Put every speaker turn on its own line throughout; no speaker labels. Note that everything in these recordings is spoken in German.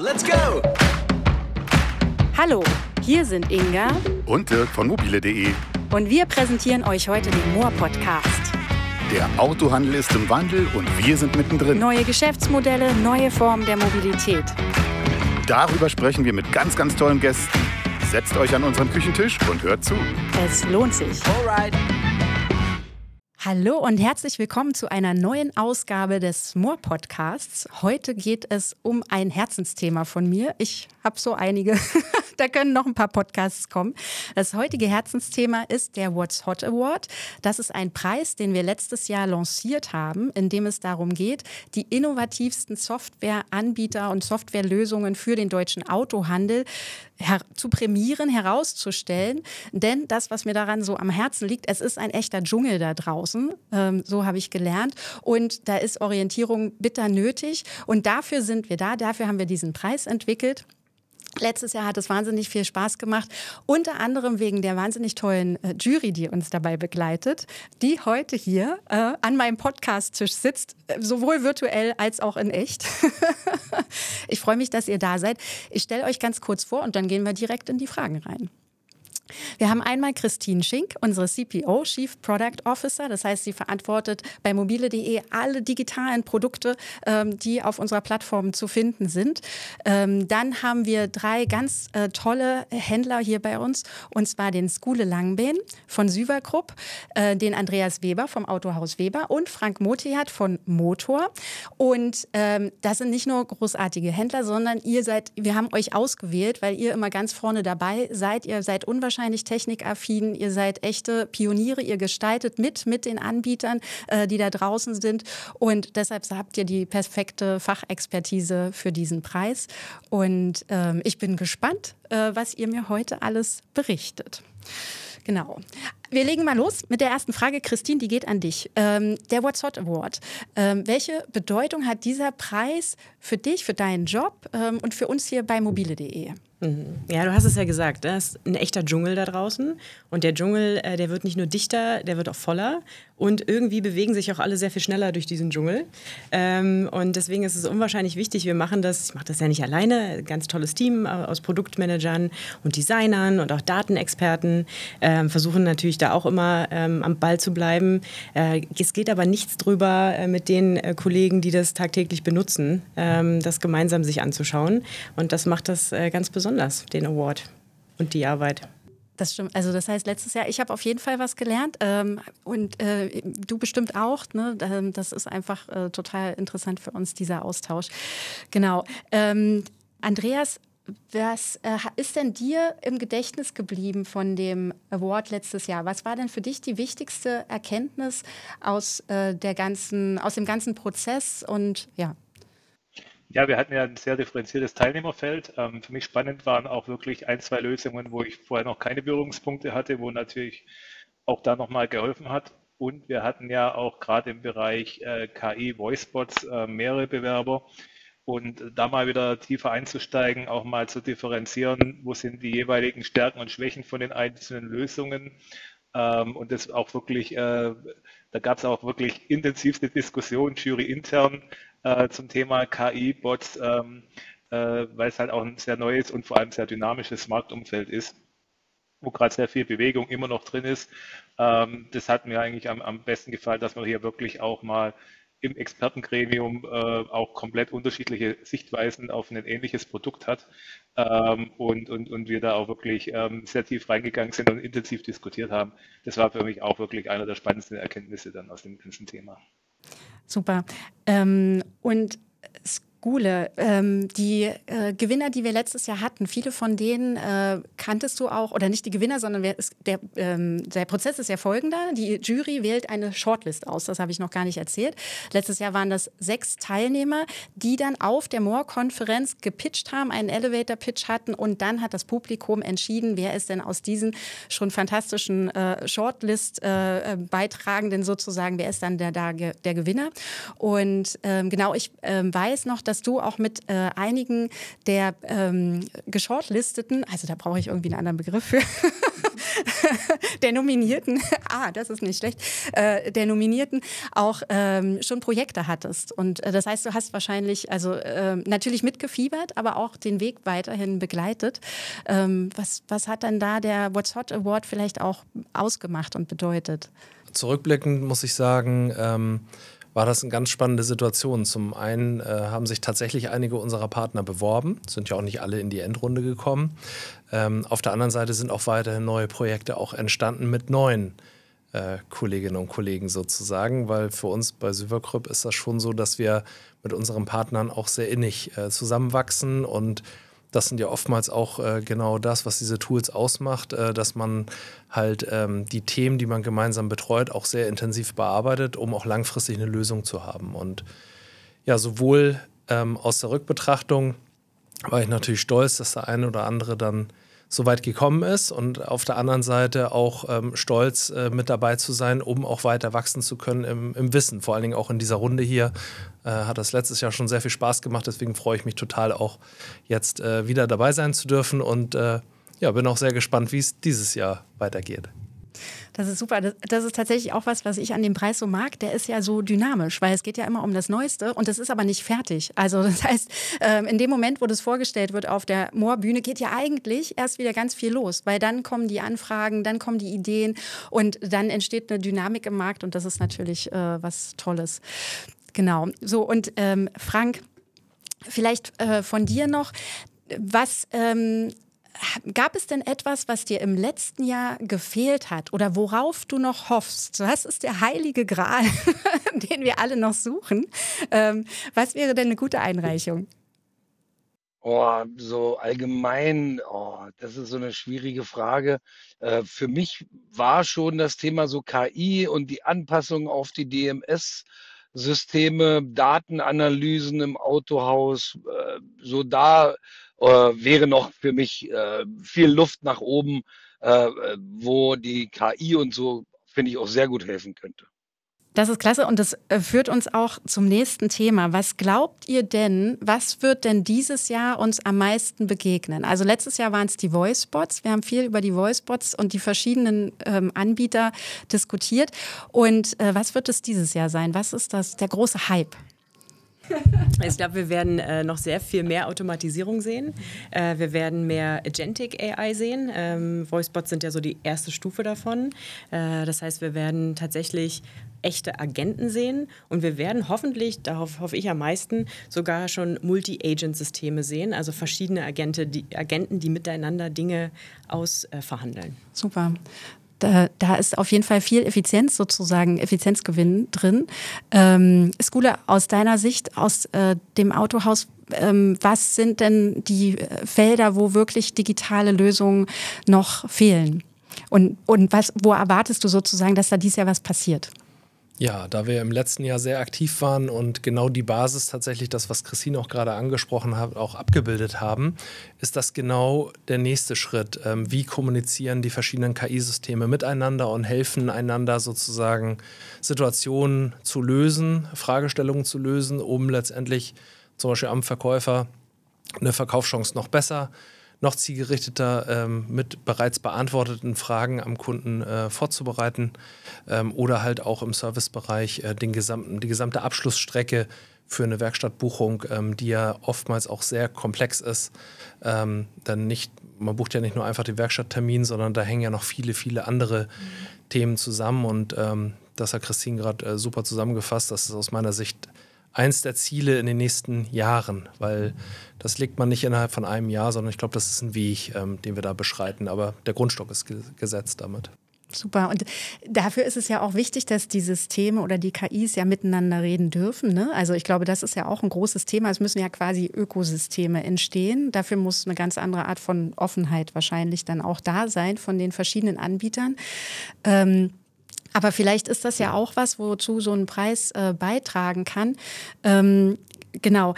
let's go!
Hallo, hier sind Inga
und Dirk von mobile.de.
und wir präsentieren euch heute den Moor-Podcast.
Der Autohandel ist im Wandel und wir sind mittendrin.
Neue Geschäftsmodelle, neue Formen der Mobilität.
Darüber sprechen wir mit ganz, ganz tollen Gästen. Setzt euch an unseren Küchentisch und hört zu.
Es lohnt sich.
Alright.
Hallo und herzlich willkommen zu einer neuen Ausgabe des Moor-Podcasts. Heute geht es um ein Herzensthema von mir. Ich habe so einige, da können noch ein paar Podcasts kommen. Das heutige Herzensthema ist der What's Hot Award. Das ist ein Preis, den wir letztes Jahr lanciert haben, in dem es darum geht, die innovativsten Softwareanbieter und Softwarelösungen für den deutschen Autohandel zu prämieren, herauszustellen. Denn das, was mir daran so am Herzen liegt, es ist ein echter Dschungel da draußen. So habe ich gelernt. Und da ist Orientierung bitter nötig. Und dafür sind wir da. Dafür haben wir diesen Preis entwickelt. Letztes Jahr hat es wahnsinnig viel Spaß gemacht, unter anderem wegen der wahnsinnig tollen Jury, die uns dabei begleitet, die heute hier an meinem Podcast-Tisch sitzt, sowohl virtuell als auch in echt. Ich freue mich, dass ihr da seid. Ich stelle euch ganz kurz vor und dann gehen wir direkt in die Fragen rein. Wir haben einmal Christine Schink, unsere CPO, Chief Product Officer. Das heißt, sie verantwortet bei mobile.de alle digitalen Produkte, die auf unserer Plattform zu finden sind. Dann haben wir drei ganz tolle Händler hier bei uns, und zwar den Skule Langbeen von Süvergrupp, den Andreas Weber vom Autohaus Weber und Frank Motiat von Motor. Und das sind nicht nur großartige Händler, sondern wir haben euch ausgewählt, weil ihr immer ganz vorne dabei seid. Ihr seid unwahrscheinlich technikaffin, ihr seid echte Pioniere, ihr gestaltet mit den Anbietern, die da draußen sind, und deshalb habt ihr die perfekte Fachexpertise für diesen Preis, und ich bin gespannt, was ihr mir heute alles berichtet. Genau. Wir legen mal los mit der ersten Frage. Christine, die geht an dich. Der What's Hot Award. Welche Bedeutung hat dieser Preis für dich, für deinen Job und für uns hier bei mobile.de?
Ja, du hast es ja gesagt, da ist ein echter Dschungel da draußen, und der Dschungel, der wird nicht nur dichter, der wird auch voller, und irgendwie bewegen sich auch alle sehr viel schneller durch diesen Dschungel, und deswegen ist es unwahrscheinlich wichtig, ich mache das ja nicht alleine, ein ganz tolles Team aus Produktmanagern und Designern und auch Datenexperten, versuchen natürlich da auch immer am Ball zu bleiben. Es geht aber nichts drüber mit den Kollegen, die das tagtäglich benutzen, das gemeinsam sich anzuschauen, und das macht das ganz besonders, den Award und die Arbeit.
Das stimmt. Also das heißt, letztes Jahr, ich habe auf jeden Fall was gelernt, und du bestimmt auch. Ne? Das ist einfach total interessant für uns, dieser Austausch. Genau. Andreas, was ist denn dir im Gedächtnis geblieben von dem Award letztes Jahr? Was war denn für dich die wichtigste Erkenntnis aus dem ganzen Prozess? Und ja.
Ja, wir hatten ja ein sehr differenziertes Teilnehmerfeld. Für mich spannend waren auch wirklich ein, zwei Lösungen, wo ich vorher noch keine Berührungspunkte hatte, wo natürlich auch da nochmal geholfen hat. Und wir hatten ja auch gerade im Bereich KI, Voicebots, mehrere Bewerber. Und da mal wieder tiefer einzusteigen, auch mal zu differenzieren, wo sind die jeweiligen Stärken und Schwächen von den einzelnen Lösungen. Und das auch wirklich, da gab es auch wirklich intensivste Diskussionen, Jury intern, zum Thema KI-Bots, weil es halt auch ein sehr neues und vor allem sehr dynamisches Marktumfeld ist, wo gerade sehr viel Bewegung immer noch drin ist. Das hat mir eigentlich am besten gefallen, dass man hier wirklich auch mal im Expertengremium auch komplett unterschiedliche Sichtweisen auf ein ähnliches Produkt hat, und wir da auch wirklich sehr tief reingegangen sind und intensiv diskutiert haben. Das war für mich auch wirklich einer der spannendsten Erkenntnisse dann aus dem ganzen Thema.
Super. Und Skule, die Gewinner, die wir letztes Jahr hatten, viele von denen kanntest du auch, oder nicht die Gewinner, sondern der Prozess ist ja folgender. Die Jury wählt eine Shortlist aus, das habe ich noch gar nicht erzählt. Letztes Jahr waren das 6 Teilnehmer, die dann auf der Moor-Konferenz gepitcht haben, einen Elevator-Pitch hatten, und dann hat das Publikum entschieden, wer ist denn aus diesen schon fantastischen Shortlist-Beitragenden sozusagen, wer ist dann der Gewinner. Und genau, ich weiß noch, dass du auch mit einigen der Geshortlisteten, also da brauche ich irgendwie einen anderen Begriff für, der Nominierten, das ist nicht schlecht, der Nominierten auch schon Projekte hattest. Und das heißt, du hast wahrscheinlich natürlich mitgefiebert, aber auch den Weg weiterhin begleitet. Was hat dann da der What's Hot Award vielleicht auch ausgemacht und bedeutet?
Zurückblickend muss ich sagen, war das eine ganz spannende Situation. Zum einen haben sich tatsächlich einige unserer Partner beworben, sind ja auch nicht alle in die Endrunde gekommen. Auf der anderen Seite sind auch weiterhin neue Projekte auch entstanden mit neuen Kolleginnen und Kollegen sozusagen, weil für uns bei Syverkrüpp ist das schon so, dass wir mit unseren Partnern auch sehr innig zusammenwachsen, und das sind ja oftmals auch genau das, was diese Tools ausmacht, dass man halt die Themen, die man gemeinsam betreut, auch sehr intensiv bearbeitet, um auch langfristig eine Lösung zu haben. Und ja, sowohl aus der Rückbetrachtung war ich natürlich stolz, dass der eine oder andere dann so weit gekommen ist, und auf der anderen Seite auch stolz, mit dabei zu sein, um auch weiter wachsen zu können im Wissen. Vor allen Dingen auch in dieser Runde hier hat das letztes Jahr schon sehr viel Spaß gemacht. Deswegen freue ich mich total, auch jetzt wieder dabei sein zu dürfen, und bin auch sehr gespannt, wie es dieses Jahr weitergeht.
Das ist super. Das ist tatsächlich auch was ich an dem Preis so mag. Der ist ja so dynamisch, weil es geht ja immer um das Neueste, und das ist aber nicht fertig. Also das heißt, in dem Moment, wo das vorgestellt wird auf der Moorbühne, geht ja eigentlich erst wieder ganz viel los, weil dann kommen die Anfragen, dann kommen die Ideen, und dann entsteht eine Dynamik im Markt, und das ist natürlich was Tolles. Genau. So, und Frank, vielleicht von dir noch, gab es denn etwas, was dir im letzten Jahr gefehlt hat oder worauf du noch hoffst? Was ist der heilige Gral, den wir alle noch suchen? Was wäre denn eine gute Einreichung?
So allgemein, das ist so eine schwierige Frage. Für mich war schon das Thema so KI und die Anpassung auf die DMS-Systeme, Datenanalysen im Autohaus, wäre noch für mich viel Luft nach oben, wo die KI und so, finde ich, auch sehr gut helfen könnte.
Das ist klasse, und das führt uns auch zum nächsten Thema. Was glaubt ihr denn, was wird denn dieses Jahr uns am meisten begegnen? Also letztes Jahr waren es die Voicebots. Wir haben viel über die Voicebots und die verschiedenen Anbieter diskutiert. Und was wird es dieses Jahr sein? Was ist der große Hype?
Ich glaube, wir werden noch sehr viel mehr Automatisierung sehen. Wir werden mehr Agentic AI sehen. Voicebots sind ja so die erste Stufe davon. Das heißt, wir werden tatsächlich echte Agenten sehen, und wir werden hoffentlich, darauf hoffe ich am meisten, sogar schon Multi-Agent-Systeme sehen, also verschiedene Agenten, die miteinander Dinge ausverhandeln.
Super. Da ist auf jeden Fall viel Effizienzgewinn drin. Skule, aus deiner Sicht, aus dem Autohaus, was sind denn die Felder, wo wirklich digitale Lösungen noch fehlen? Und wo erwartest du sozusagen, dass da dieses Jahr was passiert?
Ja, da wir im letzten Jahr sehr aktiv waren und genau die Basis tatsächlich, das, was Christine auch gerade angesprochen hat, auch abgebildet haben, ist das genau der nächste Schritt. Wie kommunizieren die verschiedenen KI-Systeme miteinander und helfen einander sozusagen Situationen zu lösen, Fragestellungen zu lösen, um letztendlich zum Beispiel am Verkäufer eine Verkaufschance noch besser, noch zielgerichteter mit bereits beantworteten Fragen am Kunden vorzubereiten, oder halt auch im Servicebereich die gesamte Abschlussstrecke für eine Werkstattbuchung, die ja oftmals auch sehr komplex ist. Man bucht ja nicht nur einfach den Werkstatttermin, sondern da hängen ja noch viele, viele andere Themen zusammen, und das hat Christine gerade super zusammengefasst. Das ist aus meiner Sicht eins der Ziele in den nächsten Jahren, weil das legt man nicht innerhalb von einem Jahr, sondern ich glaube, das ist ein Weg, den wir da beschreiten. Aber der Grundstock ist gesetzt damit.
Super. Und dafür ist es ja auch wichtig, dass die Systeme oder die KIs ja miteinander reden dürfen, ne? Also ich glaube, das ist ja auch ein großes Thema. Es müssen ja quasi Ökosysteme entstehen. Dafür muss eine ganz andere Art von Offenheit wahrscheinlich dann auch da sein von den verschiedenen Anbietern. Aber vielleicht ist das ja auch was, wozu so ein Preis beitragen kann. Genau.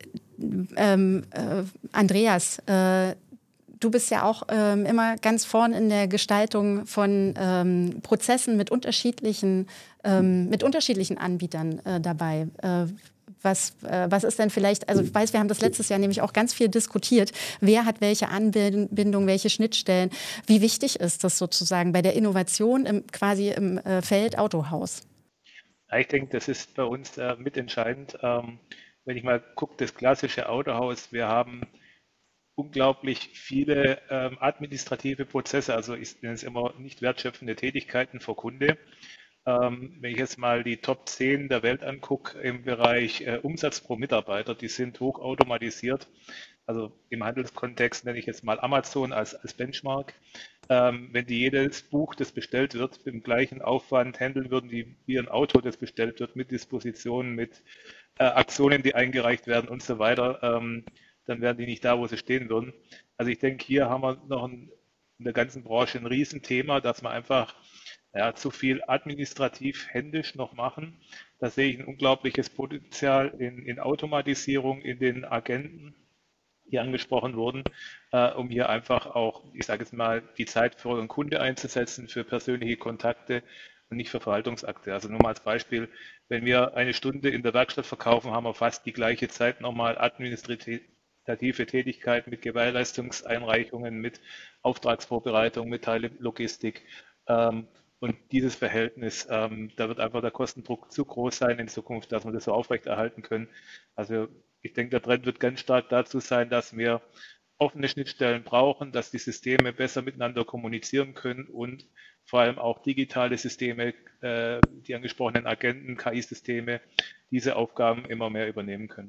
Andreas, du bist ja auch immer ganz vorn in der Gestaltung von Prozessen mit unterschiedlichen Anbietern dabei. was ist denn vielleicht, also ich weiß, wir haben das letztes Jahr nämlich auch ganz viel diskutiert, wer hat welche Anbindung, welche Schnittstellen, wie wichtig ist das sozusagen bei der Innovation quasi im Feld Autohaus?
Ja, ich denke, das ist bei uns mitentscheidend. Wenn ich mal gucke, das klassische Autohaus, wir haben unglaublich viele administrative Prozesse, also ich nenne es immer nicht wertschöpfende Tätigkeiten für Kunde. Wenn ich jetzt mal die Top 10 der Welt angucke im Bereich Umsatz pro Mitarbeiter, die sind hochautomatisiert. Also im Handelskontext nenne ich jetzt mal Amazon als Benchmark. Wenn die jedes Buch, das bestellt wird, mit dem gleichen Aufwand handeln würden, wie ein Auto, das bestellt wird, mit Dispositionen, mit Aktionen, die eingereicht werden und so weiter, dann wären die nicht da, wo sie stehen würden. Also ich denke, hier haben wir noch in der ganzen Branche ein Riesenthema, dass wir einfach zu viel administrativ händisch noch machen. Da sehe ich ein unglaubliches Potenzial in Automatisierung, in den Agenten, die angesprochen wurden, um hier einfach auch, ich sage jetzt mal, die Zeit für euren Kunde einzusetzen, für persönliche Kontakte und nicht für Verwaltungsakte. Also nur mal als Beispiel, wenn wir eine Stunde in der Werkstatt verkaufen, haben wir fast die gleiche Zeit nochmal administrative Tätigkeiten mit Gewährleistungseinreichungen, mit Auftragsvorbereitung, mit Teilelogistik. Und dieses Verhältnis, da wird einfach der Kostendruck zu groß sein in Zukunft, dass wir das so aufrechterhalten können. Also ich denke, der Trend wird ganz stark dazu sein, dass wir offene Schnittstellen brauchen, dass die Systeme besser miteinander kommunizieren können und vor allem auch digitale Systeme, die angesprochenen Agenten, KI-Systeme, diese Aufgaben immer mehr übernehmen können.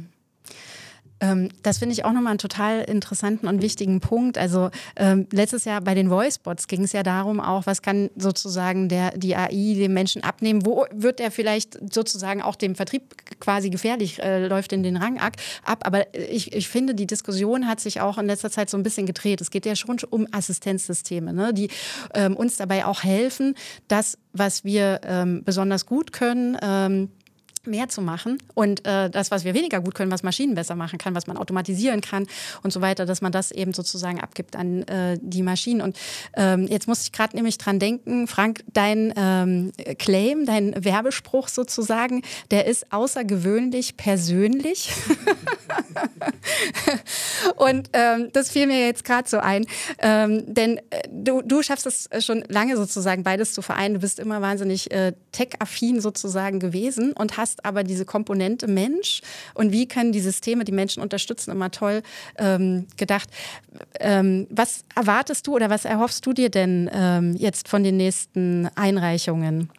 Das finde ich auch nochmal einen total interessanten und wichtigen Punkt. Also letztes Jahr bei den Voicebots ging es ja darum auch, was kann sozusagen die AI dem Menschen abnehmen, wo wird er vielleicht sozusagen auch dem Vertrieb quasi gefährlich, läuft in den Rang ab. Aber ich finde, die Diskussion hat sich auch in letzter Zeit so ein bisschen gedreht. Es geht ja schon um Assistenzsysteme, ne, die uns dabei auch helfen, das, was wir besonders gut können, mehr zu machen und das, was wir weniger gut können, was Maschinen besser machen kann, was man automatisieren kann und so weiter, dass man das eben sozusagen abgibt an die Maschinen. Und jetzt muss ich gerade nämlich dran denken, Frank, dein Claim, dein Werbespruch sozusagen, der ist außergewöhnlich persönlich. Und das fiel mir jetzt gerade so ein, denn du schaffst es schon lange sozusagen, beides zu vereinen. Du bist immer wahnsinnig tech-affin sozusagen gewesen und hast aber diese Komponente Mensch und wie können die Systeme die Menschen unterstützen, immer toll gedacht. Was erwartest du oder was erhoffst du dir denn jetzt von den nächsten Einreichungen?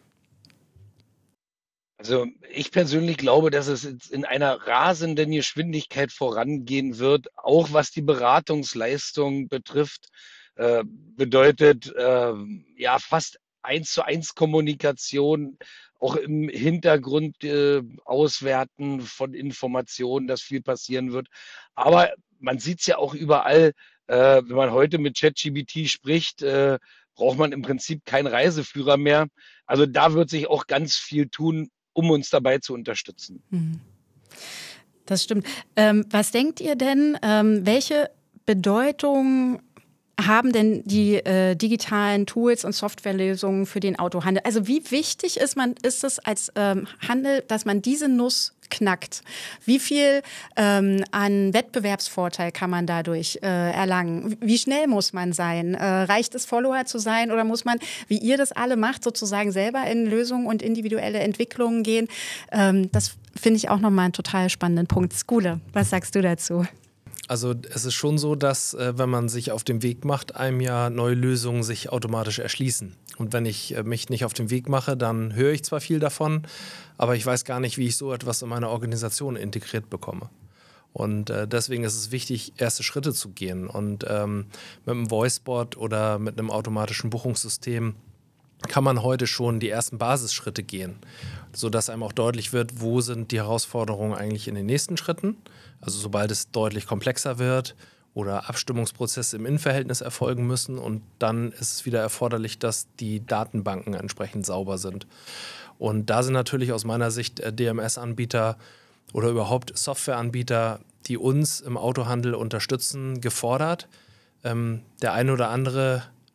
Also ich persönlich glaube, dass es jetzt in einer rasenden Geschwindigkeit vorangehen wird, auch was die Beratungsleistung betrifft. Bedeutet fast 1:1 Kommunikation, auch im Hintergrund Auswerten von Informationen, dass viel passieren wird. Aber man sieht es ja auch überall, wenn man heute mit ChatGPT spricht, braucht man im Prinzip keinen Reiseführer mehr. Also da wird sich auch ganz viel tun, um uns dabei zu unterstützen.
Das stimmt. Was denkt ihr denn, welche Bedeutung haben denn die digitalen Tools und Softwarelösungen für den Autohandel? Also wie wichtig ist es als Handel, dass man diese Nuss knackt? Wie viel an Wettbewerbsvorteil kann man dadurch erlangen? Wie schnell muss man sein? Reicht es, Follower zu sein oder muss man, wie ihr das alle macht, sozusagen selber in Lösungen und individuelle Entwicklungen gehen? Das finde ich auch nochmal einen total spannenden Punkt. Skule, was sagst du dazu?
Also es ist schon so, dass wenn man sich auf den Weg macht, einem ja neue Lösungen sich automatisch erschließen. Und wenn ich mich nicht auf den Weg mache, dann höre ich zwar viel davon, aber ich weiß gar nicht, wie ich so etwas in meine Organisation integriert bekomme. Und deswegen ist es wichtig, erste Schritte zu gehen. Und mit einem Voicebot oder mit einem automatischen Buchungssystem kann man heute schon die ersten Basisschritte gehen, sodass einem auch deutlich wird, wo sind die Herausforderungen eigentlich in den nächsten Schritten. Also sobald es deutlich komplexer wird oder Abstimmungsprozesse im Innenverhältnis erfolgen müssen und dann ist es wieder erforderlich, dass die Datenbanken entsprechend sauber sind. Und da sind natürlich aus meiner Sicht DMS-Anbieter oder überhaupt Softwareanbieter, die uns im Autohandel unterstützen, gefordert. Der eine oder andere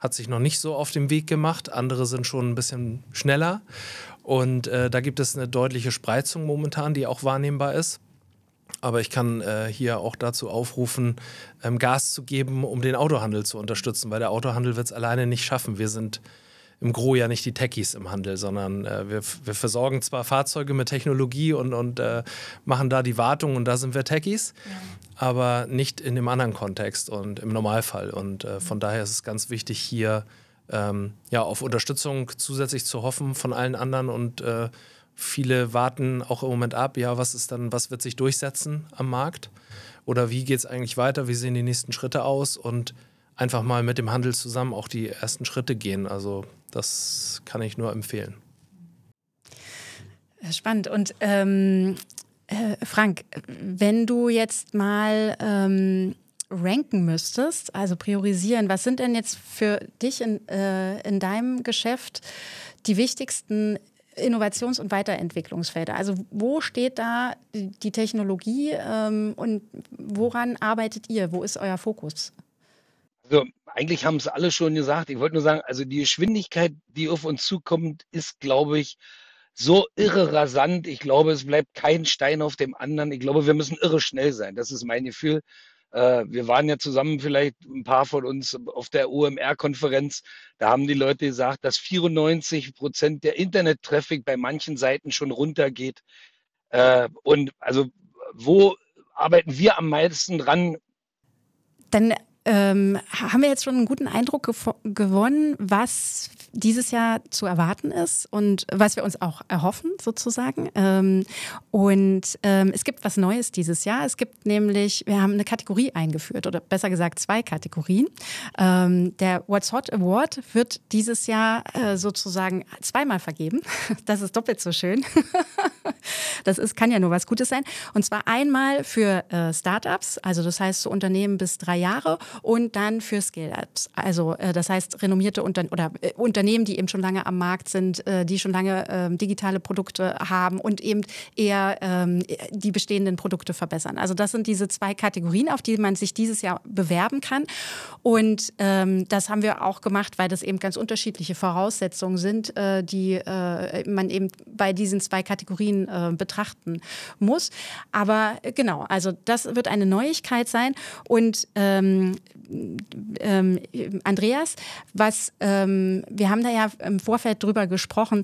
hat sich noch nicht so auf den Weg gemacht. Andere sind schon ein bisschen schneller. Und da gibt es eine deutliche Spreizung momentan, die auch wahrnehmbar ist. Aber ich kann hier auch dazu aufrufen, Gas zu geben, um den Autohandel zu unterstützen, weil der Autohandel wird es alleine nicht schaffen. Wir sind im Gros ja nicht die Techies im Handel, sondern wir versorgen zwar Fahrzeuge mit Technologie und machen da die Wartung und da sind wir Techies, aber nicht in dem anderen Kontext und im Normalfall. Und von daher ist es ganz wichtig, hier auf Unterstützung zusätzlich zu hoffen von allen anderen und viele warten auch im Moment ab, was wird sich durchsetzen am Markt oder wie geht es eigentlich weiter, wie sehen die nächsten Schritte aus und einfach mal mit dem Handel zusammen auch die ersten Schritte gehen. Also das kann ich nur empfehlen.
Spannend. Und Frank, wenn du jetzt mal ranken müsstest, also priorisieren, was sind denn jetzt für dich in deinem Geschäft die wichtigsten Innovations- und Weiterentwicklungsfelder? Also wo steht da die Technologie und woran arbeitet ihr? Wo ist euer Fokus?
Also eigentlich haben es alle schon gesagt. Ich wollte nur sagen, also die Geschwindigkeit, die auf uns zukommt, ist, glaube ich, so irre rasant. Ich glaube, es bleibt kein Stein auf dem anderen. Ich glaube, wir müssen irre schnell sein. Das ist mein Gefühl. Wir waren ja zusammen, vielleicht ein paar von uns, auf der OMR-Konferenz. Da haben die Leute gesagt, dass 94% der Internet-Traffic bei manchen Seiten schon runtergeht. Und also, wo arbeiten wir am meisten dran?
Dann haben wir jetzt schon einen guten Eindruck gewonnen, was dieses Jahr zu erwarten ist und was wir uns auch erhoffen sozusagen. Es gibt was Neues dieses Jahr. Es gibt nämlich, wir haben eine Kategorie eingeführt oder besser gesagt 2 Kategorien. Der What's Hot Award wird dieses Jahr sozusagen 2-mal vergeben. Das ist doppelt so schön. Kann ja nur was Gutes sein. Und zwar einmal für Startups, also das heißt so Unternehmen bis 3 Jahre und dann für Scale-Ups. Also das heißt renommierte Unternehmen, die eben schon lange am Markt sind, die schon lange digitale Produkte haben und eben eher die bestehenden Produkte verbessern. Also das sind diese 2 Kategorien, auf die man sich dieses Jahr bewerben kann. Und das haben wir auch gemacht, weil das eben ganz unterschiedliche Voraussetzungen sind, die man eben bei diesen 2 Kategorien betrachten muss. Aber genau, also das wird eine Neuigkeit sein. Und Andreas, wir haben da ja im Vorfeld drüber gesprochen,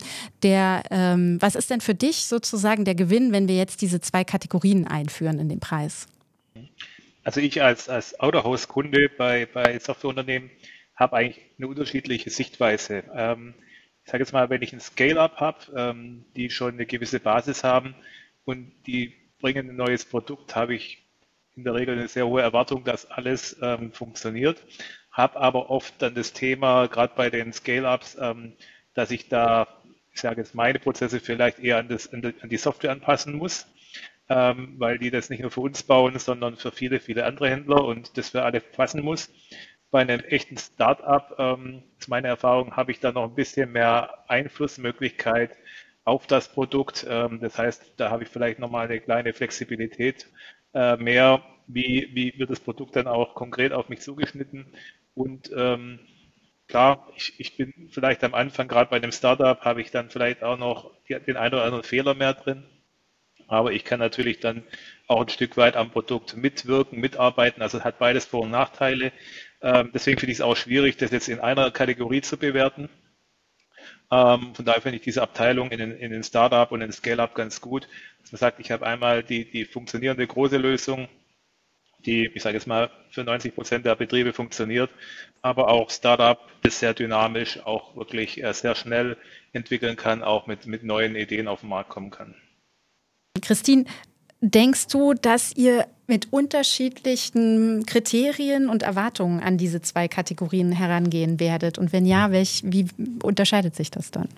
was ist denn für dich sozusagen der Gewinn, wenn wir jetzt diese 2 Kategorien einführen in den Preis?
Also ich als Autohaus-Kunde bei Softwareunternehmen habe eigentlich eine unterschiedliche Sichtweise. Ich sage jetzt mal, wenn ich ein Scale-Up habe, die schon eine gewisse Basis haben und die bringen ein neues Produkt, habe ich in der Regel eine sehr hohe Erwartung, dass alles funktioniert. Habe aber oft dann das Thema, gerade bei den Scale-Ups, dass ich da, ich sage jetzt, meine Prozesse vielleicht eher an die Software anpassen muss, weil die das nicht nur für uns bauen, sondern für viele, viele andere Händler und das für alle passen muss. Bei einem echten Start-up, ist meine Erfahrung, habe ich da noch ein bisschen mehr Einflussmöglichkeit auf das Produkt. Das heißt, da habe ich vielleicht nochmal eine kleine Flexibilität mehr, wie wird das Produkt dann auch konkret auf mich zugeschnitten. Und klar, ich bin vielleicht am Anfang, gerade bei einem Startup, habe ich dann vielleicht auch noch den einen oder anderen Fehler mehr drin. Aber ich kann natürlich dann auch ein Stück weit am Produkt mitwirken, mitarbeiten. Also es hat beides Vor- und Nachteile. Deswegen finde ich es auch schwierig, das jetzt in einer Kategorie zu bewerten. Von daher finde ich diese Abteilung in den Startup und in den Scale-Up ganz gut. Dass man sagt, ich habe einmal die funktionierende große Lösung, die, ich sage jetzt mal, für 90% der Betriebe funktioniert, aber auch Startup, das sehr dynamisch, auch wirklich sehr schnell entwickeln kann, auch mit neuen Ideen auf den Markt kommen kann.
Christine, denkst du, dass ihr mit unterschiedlichen Kriterien und Erwartungen an diese 2 Kategorien herangehen werdet? Und wenn ja, wie unterscheidet sich das dann?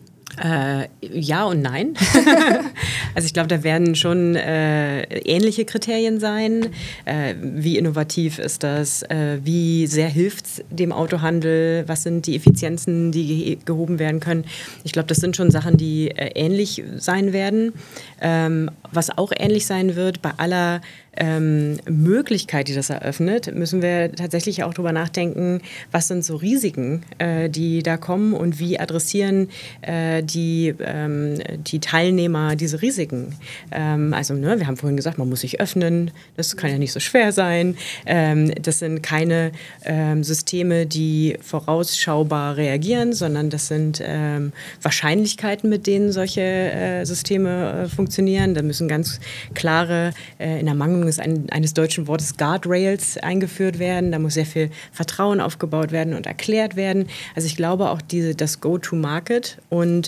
Ja und nein. Also ich glaube, da werden schon ähnliche Kriterien sein. Wie innovativ ist das? Wie sehr hilft es dem Autohandel? Was sind die Effizienzen, die gehoben werden können? Ich glaube, das sind schon Sachen, die ähnlich sein werden. Was auch ähnlich sein wird, bei aller Möglichkeit, die das eröffnet, müssen wir tatsächlich auch darüber nachdenken, was sind so Risiken, die da kommen und wie adressieren die Teilnehmer diese Risiken. Wir haben vorhin gesagt, man muss sich öffnen, das kann ja nicht so schwer sein. Das sind keine Systeme, die vorausschaubar reagieren, sondern das sind Wahrscheinlichkeiten, mit denen solche Systeme funktionieren. Da müssen ganz klare, in Ermangelung eines deutschen Wortes, Guardrails eingeführt werden. Da muss sehr viel Vertrauen aufgebaut werden und erklärt werden. Also ich glaube auch das Go-to-Market und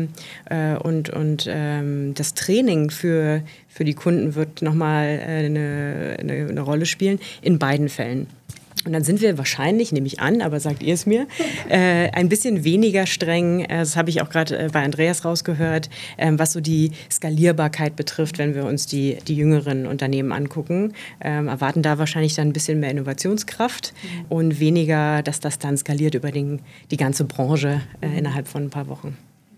das Training für die Kunden wird nochmal eine Rolle spielen in beiden Fällen. Und dann sind wir wahrscheinlich, nehme ich an, aber sagt ihr es mir, ein bisschen weniger streng, das habe ich auch gerade bei Andreas rausgehört, was so die Skalierbarkeit betrifft, wenn wir uns die jüngeren Unternehmen angucken. Erwarten da wahrscheinlich dann ein bisschen mehr Innovationskraft und weniger, dass das dann skaliert über die ganze Branche innerhalb von ein paar Wochen.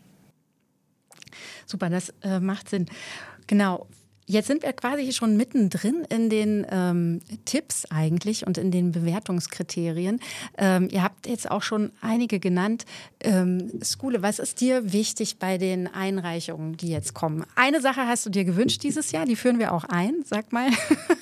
Super, das macht Sinn. Genau. Jetzt sind wir quasi schon mittendrin in den Tipps eigentlich und in den Bewertungskriterien. Ihr habt jetzt auch schon einige genannt. Skule, was ist dir wichtig bei den Einreichungen, die jetzt kommen? Eine Sache hast du dir gewünscht dieses Jahr, die führen wir auch ein, sag mal.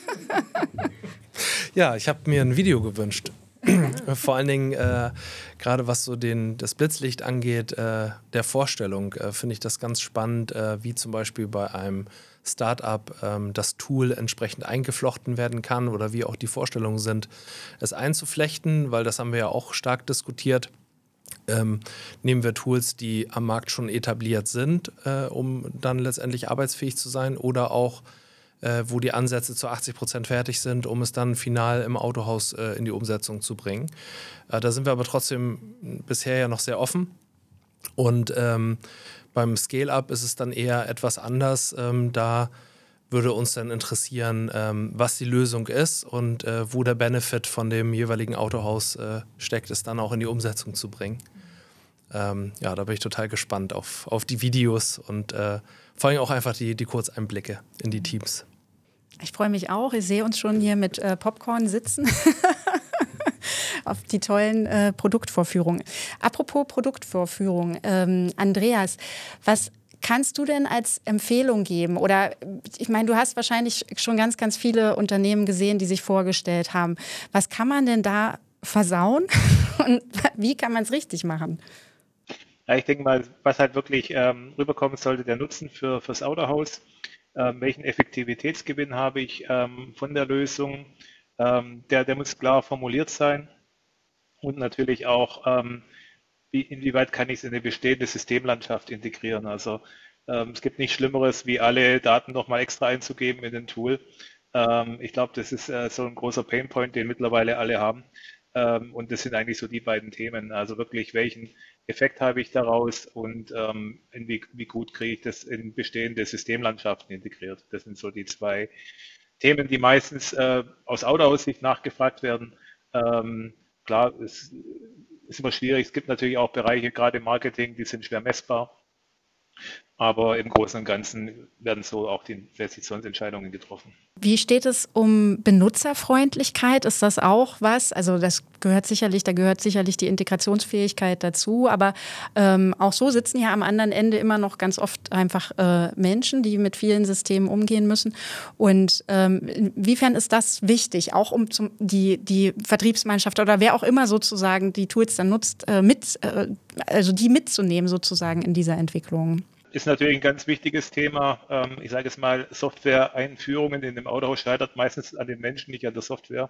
Ja, ich habe mir ein Video gewünscht. Vor allen Dingen, gerade was so das Blitzlicht angeht, der Vorstellung, finde ich das ganz spannend, wie zum Beispiel bei einem Startup das Tool entsprechend eingeflochten werden kann oder wie auch die Vorstellungen sind, es einzuflechten, weil das haben wir ja auch stark diskutiert. Nehmen wir Tools, die am Markt schon etabliert sind, um dann letztendlich arbeitsfähig zu sein, oder auch wo die Ansätze zu 80% fertig sind, um es dann final im Autohaus in die Umsetzung zu bringen. Da sind wir aber trotzdem bisher ja noch sehr offen. Und beim Scale-Up ist es dann eher etwas anders. Da würde uns dann interessieren, was die Lösung ist und wo der Benefit von dem jeweiligen Autohaus steckt, es dann auch in die Umsetzung zu bringen. Da bin ich total gespannt auf die Videos und vor allem auch einfach die Kurzeinblicke in die Teams.
Ich freue mich auch. Ich sehe uns schon hier mit Popcorn sitzen. Auf die tollen Produktvorführungen. Apropos Produktvorführung, Andreas, was kannst du denn als Empfehlung geben? Oder ich meine, du hast wahrscheinlich schon ganz, ganz viele Unternehmen gesehen, die sich vorgestellt haben. Was kann man denn da versauen und wie kann man es richtig machen?
Ja, ich denke mal, was halt wirklich rüberkommen sollte, der Nutzen fürs Autohaus. Welchen Effektivitätsgewinn habe ich von der Lösung? Der muss klar formuliert sein. Und natürlich auch, inwieweit kann ich es in eine bestehende Systemlandschaft integrieren. Also es gibt nichts Schlimmeres, wie alle Daten nochmal extra einzugeben in den Tool. Ich glaube, das ist so ein großer Painpoint, den mittlerweile alle haben. Und das sind eigentlich so die beiden Themen. Also wirklich, welchen Effekt habe ich daraus und wie gut kriege ich das in bestehende Systemlandschaften integriert. Das sind so die zwei Themen, die meistens aus Autohaus-Sicht nachgefragt werden. Klar, es ist immer schwierig. Es gibt natürlich auch Bereiche, gerade im Marketing, die sind schwer messbar. Aber im Großen und Ganzen werden so auch die Investitionsentscheidungen getroffen.
Wie steht es um Benutzerfreundlichkeit? Ist das auch was? Also da gehört sicherlich die Integrationsfähigkeit dazu, aber auch so sitzen ja am anderen Ende immer noch ganz oft einfach Menschen, die mit vielen Systemen umgehen müssen. Und inwiefern ist das wichtig, auch um die Vertriebsmannschaft oder wer auch immer sozusagen die Tools dann nutzt, also die mitzunehmen sozusagen in dieser Entwicklung?
Ist natürlich ein ganz wichtiges Thema. Ich sage es mal, Software-Einführungen in dem Autohaus scheitert meistens an den Menschen, nicht an der Software,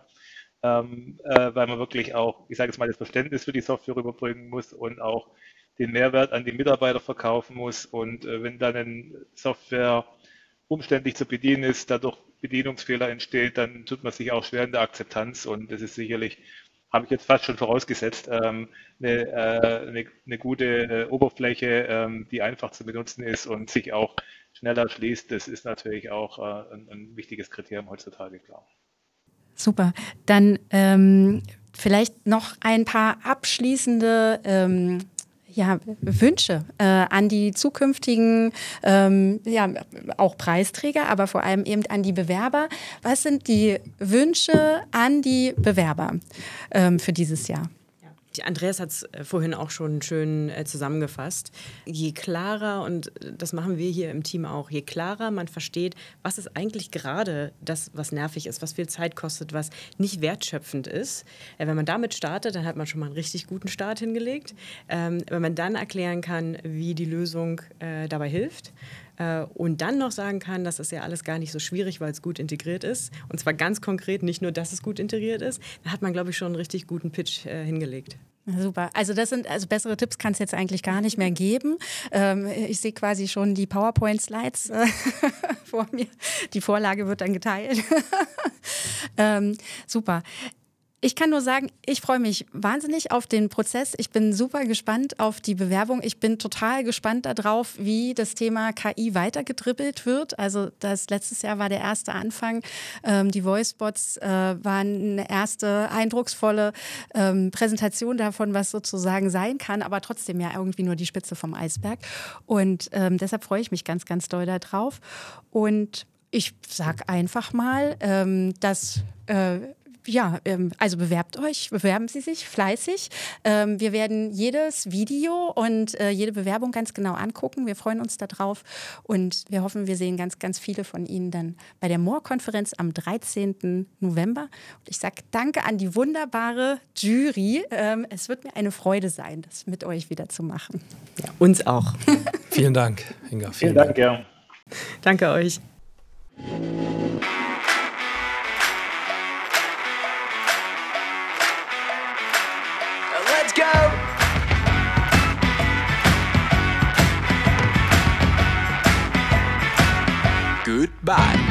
weil man wirklich auch, ich sage es mal, das Verständnis für die Software rüberbringen muss und auch den Mehrwert an die Mitarbeiter verkaufen muss. Und wenn dann eine Software umständlich zu bedienen ist, dadurch Bedienungsfehler entsteht, dann tut man sich auch schwer in der Akzeptanz. Und das ist sicherlich, habe ich jetzt fast schon vorausgesetzt, eine gute Oberfläche, die einfach zu benutzen ist und sich auch schneller schließt. Das ist natürlich auch ein wichtiges Kriterium heutzutage, klar.
Super. Dann vielleicht noch ein paar abschließende Wünsche an die zukünftigen, auch Preisträger, aber vor allem eben an die Bewerber. Was sind die Wünsche an die Bewerber für dieses Jahr?
Andreas hat es vorhin auch schon schön zusammengefasst. Je klarer, und das machen wir hier im Team auch, je klarer man versteht, was ist eigentlich gerade das, was nervig ist, was viel Zeit kostet, was nicht wertschöpfend ist. Wenn man damit startet, dann hat man schon mal einen richtig guten Start hingelegt. Wenn man dann erklären kann, wie die Lösung dabei hilft, und dann noch sagen kann, das ist ja alles gar nicht so schwierig, weil es gut integriert ist. Und zwar ganz konkret, nicht nur, dass es gut integriert ist. Da hat man, glaube ich, schon einen richtig guten Pitch hingelegt.
Super. Also bessere Tipps kann es jetzt eigentlich gar nicht mehr geben. Ich sehe quasi schon die PowerPoint-Slides vor mir. Die Vorlage wird dann geteilt. Super. Ich kann nur sagen, ich freue mich wahnsinnig auf den Prozess. Ich bin super gespannt auf die Bewerbung. Ich bin total gespannt darauf, wie das Thema KI weitergedribbelt wird. Also letztes Jahr war der erste Anfang. Die Voicebots waren eine erste eindrucksvolle Präsentation davon, was sozusagen sein kann, aber trotzdem ja irgendwie nur die Spitze vom Eisberg. Und deshalb freue ich mich ganz, ganz doll darauf. Und ich sage einfach mal, dass also bewerben Sie sich fleißig. Wir werden jedes Video und jede Bewerbung ganz genau angucken. Wir freuen uns darauf und wir hoffen, wir sehen ganz, ganz viele von Ihnen dann bei der Moor-Konferenz am 13. November. Und ich sage danke an die wunderbare Jury. Es wird mir eine Freude sein, das mit euch wieder zu machen.
Ja, uns auch.
Vielen Dank, Inga.
Vielen Dank, ja.
Danke euch.
Let's go! Goodbye.